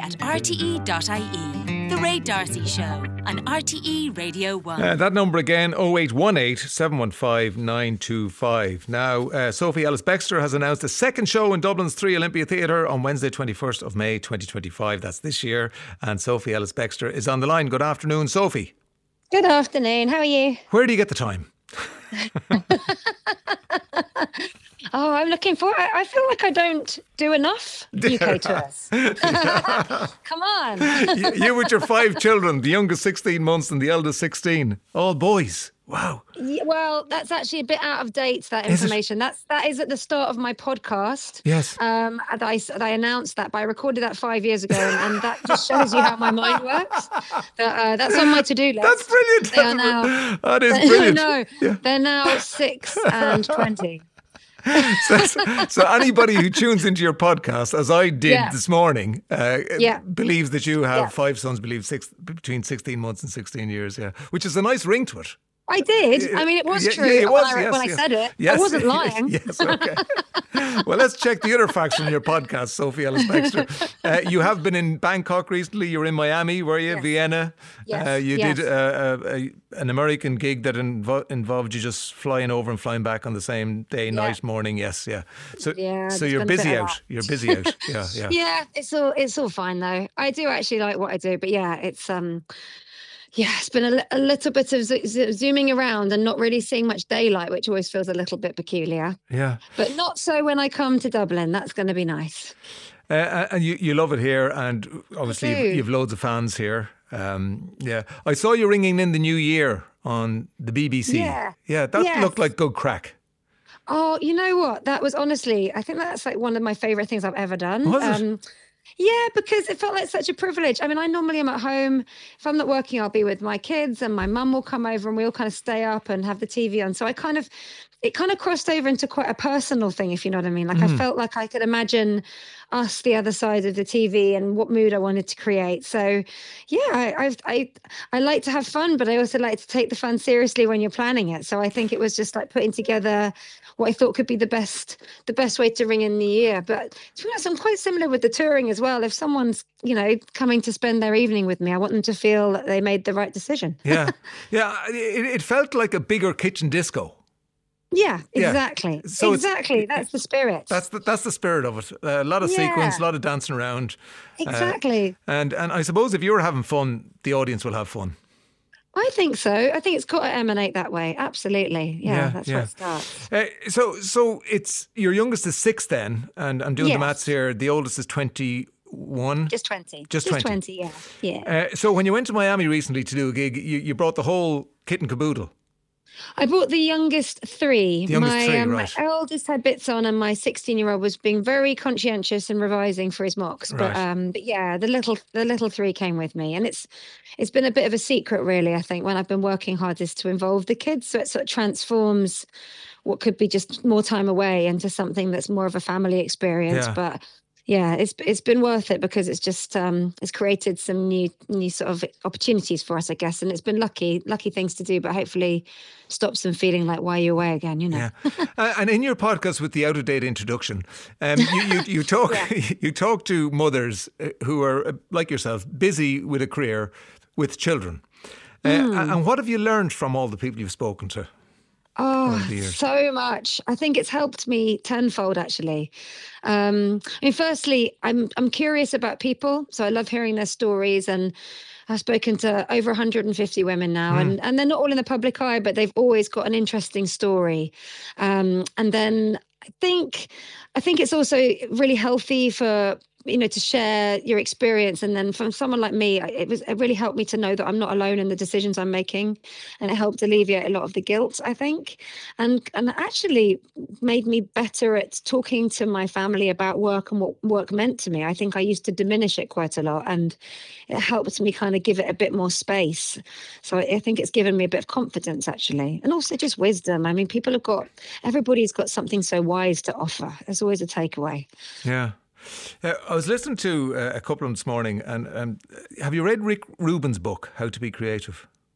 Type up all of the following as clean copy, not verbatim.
at rte.ie. The Ray D'Arcy Show on RTE Radio 1. That number again, 0818 715 925. Now, Sophie Ellis-Bextor has announced a second show in Dublin's 3 Olympia Theatre on Wednesday 21st of May 2025. That's this year. And Sophie Ellis-Bextor is on the line. Good afternoon, Sophie. Good afternoon. How are you? Where do you get the time? Oh, I'm looking for. I feel like I don't do enough UK tours. Come on. You with your 5 children, the youngest 16 months and the eldest 16, all boys. Wow. Yeah, well, that's actually a bit out of date, that information. That is at the start of my podcast. Yes. I announced that, but I recorded that 5 years ago, and that just shows you how my mind works. That's on my to-do list. That's brilliant. They are now, that is brilliant. No, yeah. They're now 6 and 20. So anybody who tunes into your podcast, as I did this morning, believes that you have 5 sons, between 16 months and 16 years, which is a nice ring to it. I did. I mean, it was true when I said it. Yes. I wasn't lying. Yes, okay. Well, let's check the other facts from your podcast, Sophie Ellis-Bextor. You have been in Bangkok recently. You were in Miami, were you? Yes. Vienna. Yes. You did an American gig that involved you just flying over and flying back on the same day, night, morning. Yes, yeah. So you're busy out. You're busy out. Yeah. Yeah, it's all fine though. I do actually like what I do, but it's been a little bit of zooming around and not really seeing much daylight, which always feels a little bit peculiar. Yeah. But not so when I come to Dublin. That's going to be nice. And you love it here, and obviously you've loads of fans here. I saw you ringing in the new year on the BBC. Yeah, that looked like good crack. Oh, you know what? That was honestly, I think that's like one of my favourite things I've ever done. Was it? Yeah, because it felt like such a privilege. I mean, I normally am at home. If I'm not working, I'll be with my kids, and my mum will come over and we all kind of stay up and have the TV on. So it kind of crossed over into quite a personal thing, if you know what I mean. Like I felt like I could imagine us the other side of the TV and what mood I wanted to create. So yeah, I like to have fun, but I also like to take the fun seriously when you're planning it. So I think it was just like putting together what I thought could be the best way to ring in the year. But to be honest, I'm quite similar with the touring as well. If someone's, coming to spend their evening with me, I want them to feel that they made the right decision. Yeah. It felt like a bigger kitchen disco. Yeah, exactly. So exactly, that's the spirit. That's the spirit of it. A lot of sequence, a lot of dancing around. Exactly. And I suppose if you're having fun, the audience will have fun. I think so. I think it's got to emanate that way. Absolutely. Yeah, that's where it starts. So it's your youngest is 6 then, and I'm doing the maths here. The oldest is 21. Just 20. Just 20, yeah. So when you went to Miami recently to do a gig, you brought the whole kit and caboodle. I brought the youngest 3. Right. My eldest had bits on, and my 16-year-old was being very conscientious and revising for his mocks. But the little 3 came with me, and it's been a bit of a secret, really. I think when I've been working hardest to involve the kids, so it sort of transforms what could be just more time away into something that's more of a family experience. Yeah. But yeah, it's been worth it because it's just it's created some new sort of opportunities for us, I guess, and it's been lucky things to do, but hopefully stops them feeling like, why are you away again, Yeah. And in your podcast with the out of date introduction, you talk you talk to mothers who are like yourself, busy with a career, with children, and what have you learned from all the people you've spoken to? Oh, so much. I think it's helped me tenfold, actually. Firstly, I'm curious about people, so I love hearing their stories, and I've spoken to over 150 women now, and they're not all in the public eye, but they've always got an interesting story. And then I think it's also really healthy for to share your experience. And then from someone like me, it really helped me to know that I'm not alone in the decisions I'm making. And it helped alleviate a lot of the guilt, I think. And actually made me better at talking to my family about work and what work meant to me. I think I used to diminish it quite a lot, and it helped me kind of give it a bit more space. So I think it's given me a bit of confidence, actually. And also just wisdom. I mean, everybody's got something so wise to offer. There's always a takeaway. Yeah. I was listening to a couple of them this morning, and have you read Rick Rubin's book, How to Be Creative?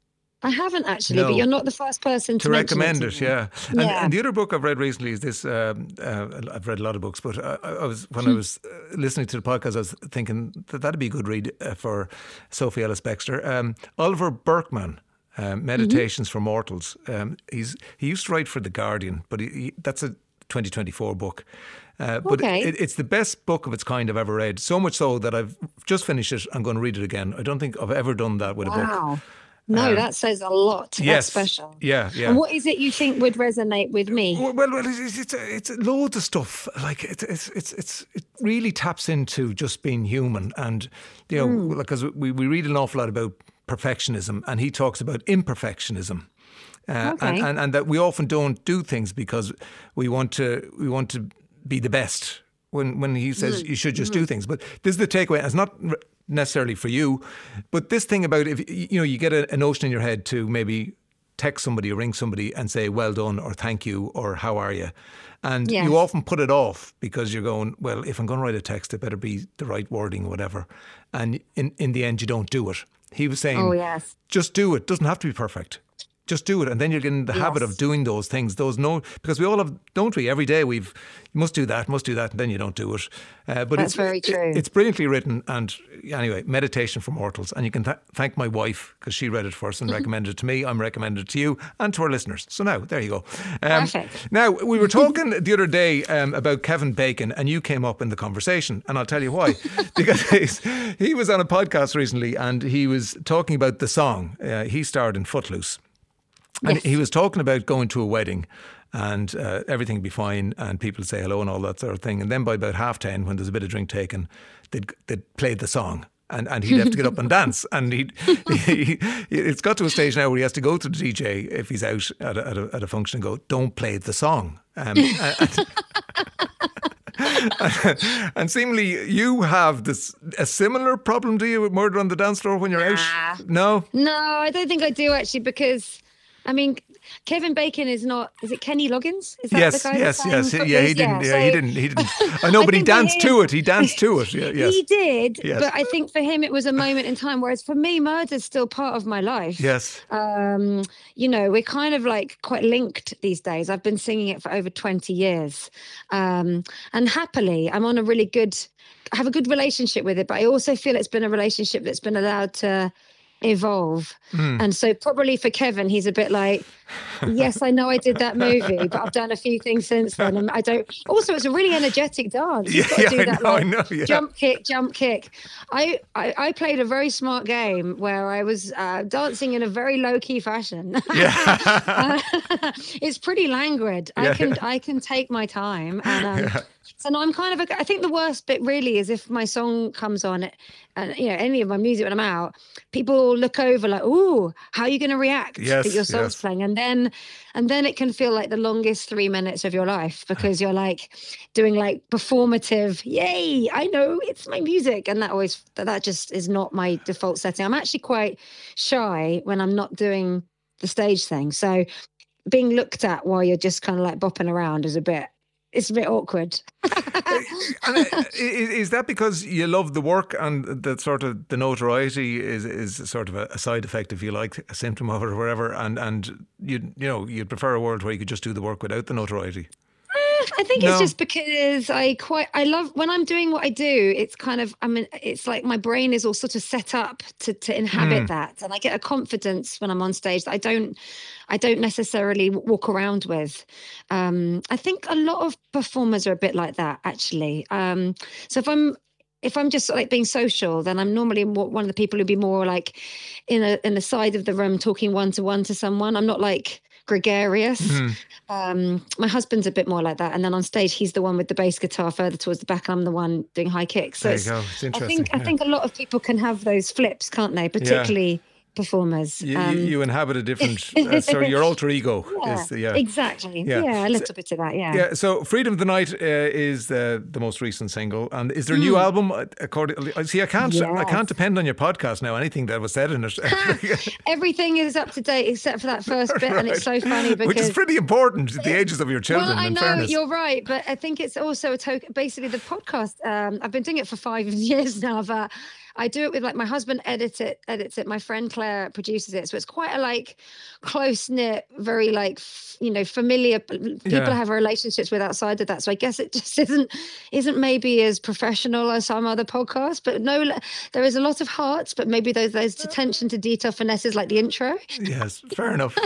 I haven't actually, No. but you're not the first person to recommend mention it. to me. Yeah. And the other book I've read recently is this. I've read a lot of books, but I was listening to the podcast, I was thinking that'd be a good read for Sophie Ellis Bextor. Oliver Burkeman. Meditations for Mortals. He used to write for The Guardian, but that's a 2024 book. But it's the best book of its kind I've ever read. So much so that I've just finished it. I'm going to read it again. I don't think I've ever done that with a book. Wow. No, that says a lot. Yes, that's special. Yeah. And what is it you think would resonate with me? Well, it's loads of stuff. Like it really taps into just being human, and because we read an awful lot about perfectionism, and he talks about imperfectionism. And that we often don't do things because we want to be the best. When he says you should just do things, but this is the takeaway. It's not necessarily for you, but this thing about if you get a notion in your head to maybe text somebody or ring somebody and say well done or thank you or how are you, and you often put it off because you're going, well, if I'm going to write a text, it better be the right wording or whatever, and in the end you don't do it. He was saying, just do it. Doesn't have to be perfect. Just do it, and then you're getting the habit of doing those things. Because we all have, don't we? Every day you must do that, and then you don't do it. But that's very true. It's brilliantly written, and anyway, Meditation for Mortals. And you can thank my wife because she read it first and recommended it to me. I'm recommending it to you and to our listeners. So now, there you go. Perfect. Now, we were talking the other day about Kevin Bacon, and you came up in the conversation, and I'll tell you why. Because he was on a podcast recently, and he was talking about the song. He starred in Footloose. And he was talking about going to a wedding and everything would be fine and people say hello and all that sort of thing. And then by about 10:30, when there's a bit of drink taken, they'd play the song. And he'd have to get up and dance. And it's got to a stage now where he has to go to the DJ if he's out at a function and go, don't play the song. And seemingly you have a similar problem, do you, with Murder on the Dance Floor when you're out? No? No, I don't think I do actually, because I mean, Kevin Bacon is it Kenny Loggins? Is that the guy? Yes. Yeah, he didn't. I know, but he danced to it. He danced to it. Yes. He did. Yes. But I think for him, it was a moment in time. Whereas for me, murder's still part of my life. Yes. We're kind of like quite linked these days. I've been singing it for over 20 years. And happily, I have a good relationship with it. But I also feel it's been a relationship that's been allowed to evolve. And so probably for Kevin, he's a bit like, yes, I know I did that movie, but I've done a few things since then, and I don't. Also, it's a really energetic dance. You've got to do that, I know, jump kick. I played a very smart game where I was dancing in a very low key fashion. It's pretty languid. I can take my time, and so now I'm kind of I think the worst bit really is if my song comes on and any of my music when I'm out, people look over like, "Ooh, how are you going to react that your song's playing?" And then it can feel like the longest 3 minutes of your life, because you're like doing like performative, yay, I know it's my music, and that just is not my default setting. I'm actually quite shy when I'm not doing the stage thing, so being looked at while you're just kind of like bopping around is a bit awkward. And is that because you love the work and the sort of the notoriety is sort of a side effect, if you like, a symptom of it or whatever, and you'd prefer a world where you could just do the work without the notoriety? I think it's just because I love when I'm doing what I do. It's kind of, it's like my brain is all sort of set up to inhabit that, and I get a confidence when I'm on stage that I don't necessarily walk around with. I think a lot of performers are a bit like that, actually. So if I'm just like being social, then I'm normally one of the people who'd be more like in the side of the room talking one-to-one to someone. I'm not like gregarious. My husband's a bit more like that, and then on stage he's the one with the bass guitar further towards the back, and I'm the one doing high kicks. So there you go. It's interesting. I think a lot of people can have those flips, can't they? Particularly performers. You inhabit a different your alter ego is exactly. Yeah, a little bit of that. Yeah. So Freedom of the Night is the most recent single, and is there a new album? I can't depend on your podcast now. Anything that was said in it, everything is up to date except for that first bit, and it's so funny because which is pretty important at the ages of your children. Well, I know fairness. You're right, but I think it's also a token. Basically, the podcast. I've been doing it for 5 years now, but I do it with like my husband edits it. My friend Claire produces it. So it's quite a like close knit, very like, familiar people I have relationships with outside of that. So I guess it just isn't maybe as professional as some other podcasts, but no, there is a lot of hearts, but maybe those attention to detail finesses like the intro. Yes, fair enough.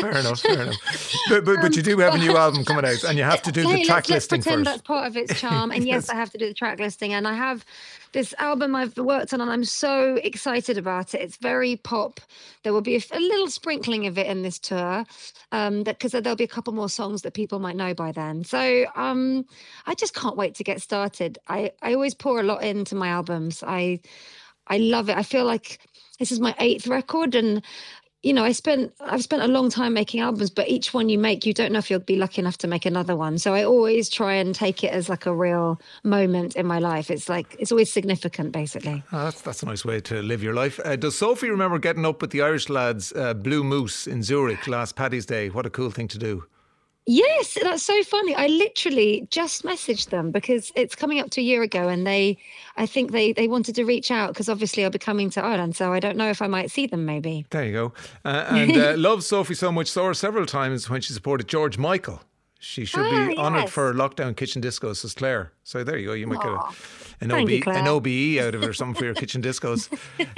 But you do have a new album coming out, and you have to do the track listing pretend first. That's part of its charm. And yes, I have to do the track listing, and I have this album I've worked on, and I'm so excited about it. It's very pop. There will be a little sprinkling of it in this tour, because there'll be a couple more songs that people might know by then. So I just can't wait to get started. I always pour a lot into my albums. I love it. I feel like this is my 8th record, and I've spent a long time making albums, but each one you make, you don't know if you'll be lucky enough to make another one. So I always try and take it as like a real moment in my life. It's always significant, basically. Oh, that's a nice way to live your life. Does Sophie remember getting up with the Irish lads, Blue Moose in Zurich last Paddy's Day? What a cool thing to do. Yes, that's so funny. I literally just messaged them because it's coming up to a year ago, and I think they wanted to reach out because obviously I'll be coming to Ireland, so I don't know if I might see them maybe. There you go. And love Sophie so much, saw her several times when she supported George Michael. She should be honoured for Lockdown Kitchen Discos, says Claire. So there you go. You might get an OBE out of it or something for your kitchen discos.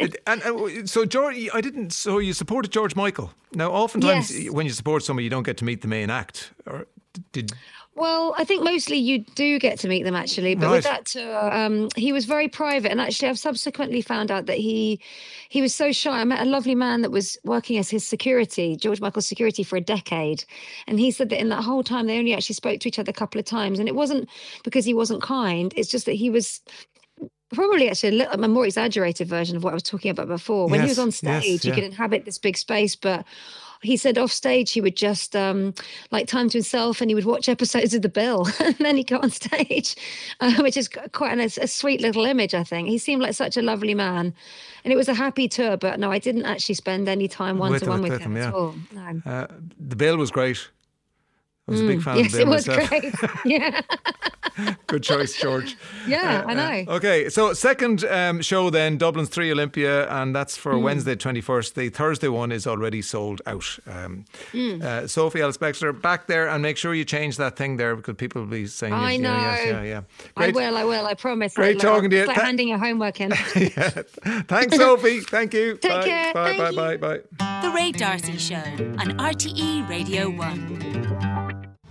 So George, So you supported George Michael. Now, oftentimes when you support somebody, you don't get to meet the main act. Or did? Well, I think mostly you do get to meet them, actually. But with that tour, he was very private. And actually, I've subsequently found out that he was so shy. I met a lovely man that was working as his security, George Michael's security, for a decade. And he said that in that whole time, they only actually spoke to each other a couple of times. And it wasn't because he wasn't kind. It's just that he was probably actually a more exaggerated version of what I was talking about before. When he was on stage, he could inhabit this big space, but he said off stage he would just like time to himself, and he would watch episodes of The Bill and then he'd go on stage, which is quite a sweet little image, I think. He seemed like such a lovely man, and it was a happy tour, but no, I didn't actually spend any time one-to-one with him at all. No. The Bill was great. I was a big fan of The Bill myself. Yes, it was great. Yeah. Good choice, George. Yeah, I know. Okay, so second show then, Dublin's 3 Olympia, and that's for Wednesday 21st. The Thursday one is already sold out. Sophie Ellis-Bextor, back there, and make sure you change that thing there because people will be saying... I know. Yeah. Great. I will, I promise. Great talking to you. It's like handing your homework in. Thanks, Sophie. Thank you. Take care. Bye. The Ray D'Arcy Show on RTE Radio 1.